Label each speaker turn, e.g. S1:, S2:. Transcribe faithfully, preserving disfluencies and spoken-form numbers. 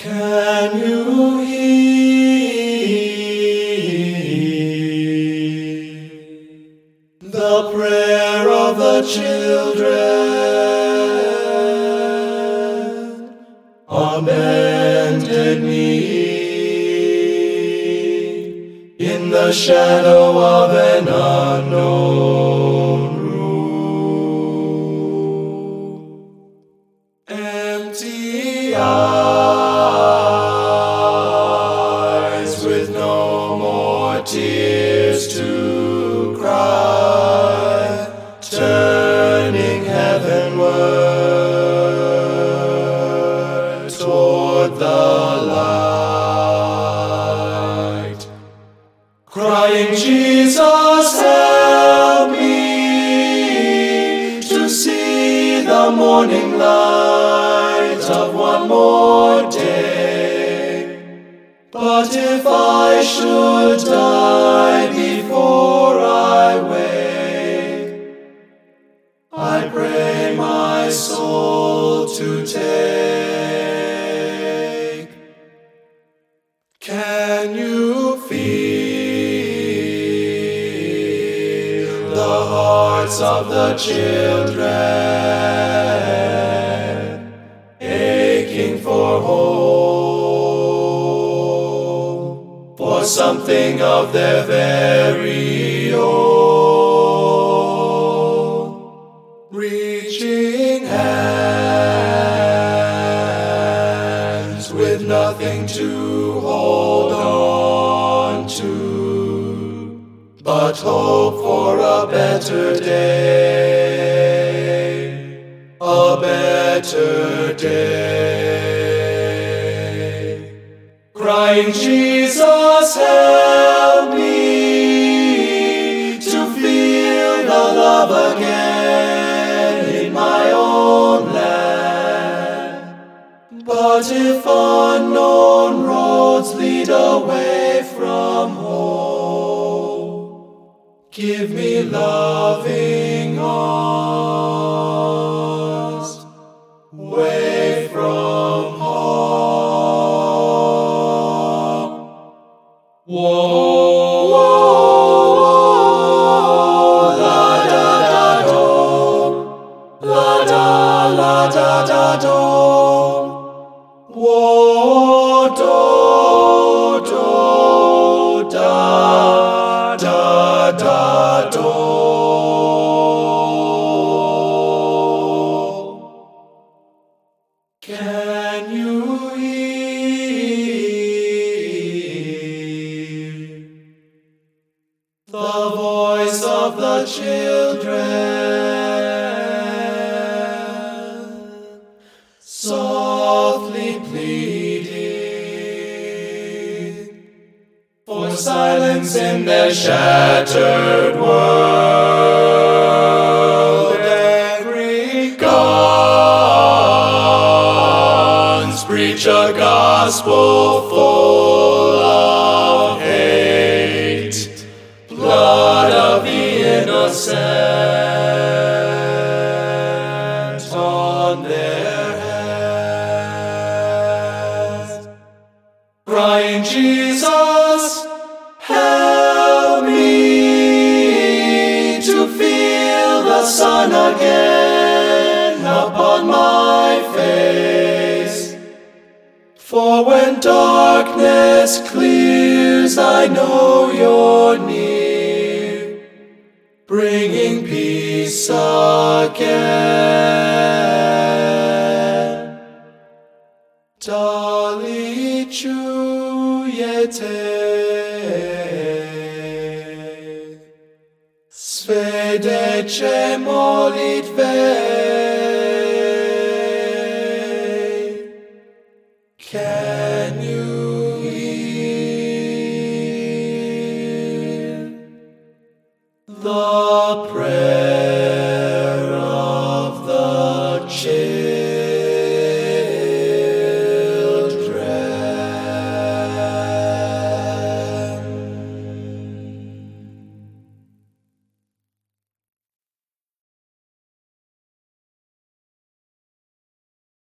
S1: Can you hear the prayer of the children on bended knee in the shadow of an unknown room? Empty eyes with no more tears to cry, turning heavenward toward the light, crying, Jesus, help me to see the morning light of one more day. But if I should die before I wake, I pray my soul to take. Can you feel the hearts of the children aching for home, for something of their very own, reaching hands with nothing to hold on to, but hope for a better day, a better day. Crying, Jesus, help me to feel the love again in my own land. But if unknown roads lead away from home, give me loving arms away from home. Whoa, whoa, whoa, la da da do, la da la da da do, whoa do do da da da do. Can you hear the voice of the children softly pleading for silence in their shattered world? Angry guns preach a gospel full of hate, blood of the innocent on their hands. Crying, Jesus, help me to feel the sun again upon my face. For when darkness clears, I know you're near, bringing peace again. Dali czujecie swedecze modlitwy. Can you